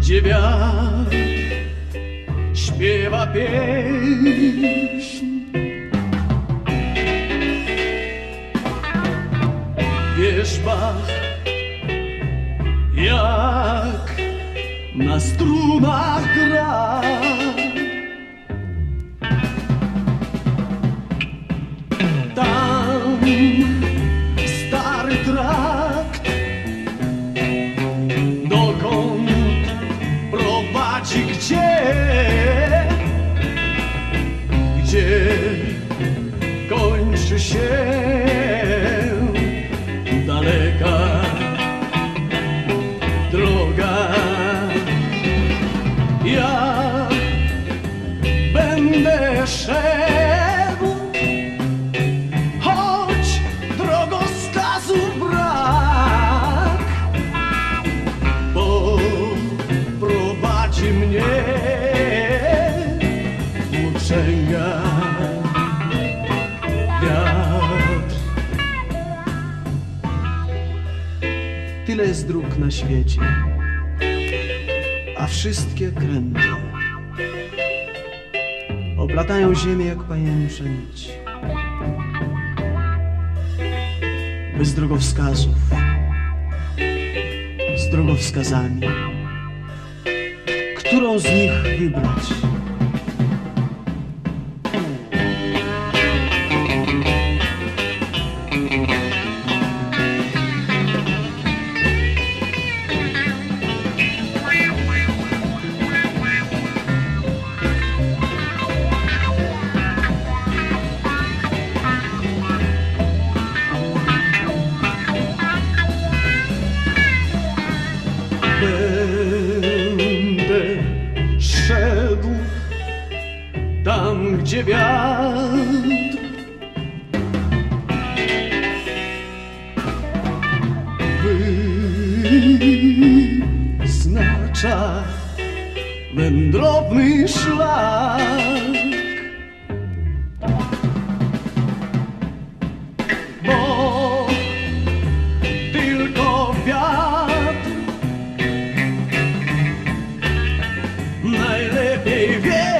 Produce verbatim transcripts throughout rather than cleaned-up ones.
gdzie wiatr śpiewa pieśń. Wierzbach jak na strunach gra. Tam stary trakt, dokąd prowadzi gdzie, gdzie kończy się daleka droga. Ja będę szedł, choć drogowskazu brak, bo prowadzi mnie włóczęga wiatr. Tyle jest dróg na świecie, a wszystkie kręte oplatają ziemię jak pajęcza nić. Bez drogowskazów, z drogowskazami, którą z nich wybrać? Będę szedł tam, gdzie wiatr wyznacza wędrowny szlak. Bo tylko wiatr najlepiej wie,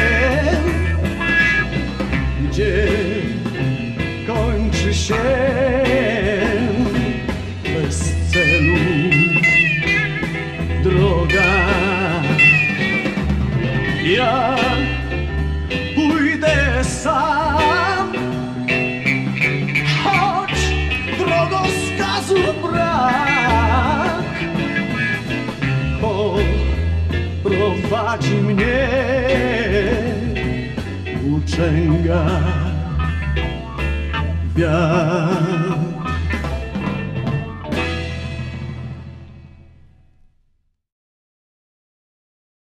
gdzie kończy się bez celu droga. Ja pójdę sam, choć drogowskazu brak, bo prowadzi mnie włóczęga wiatr.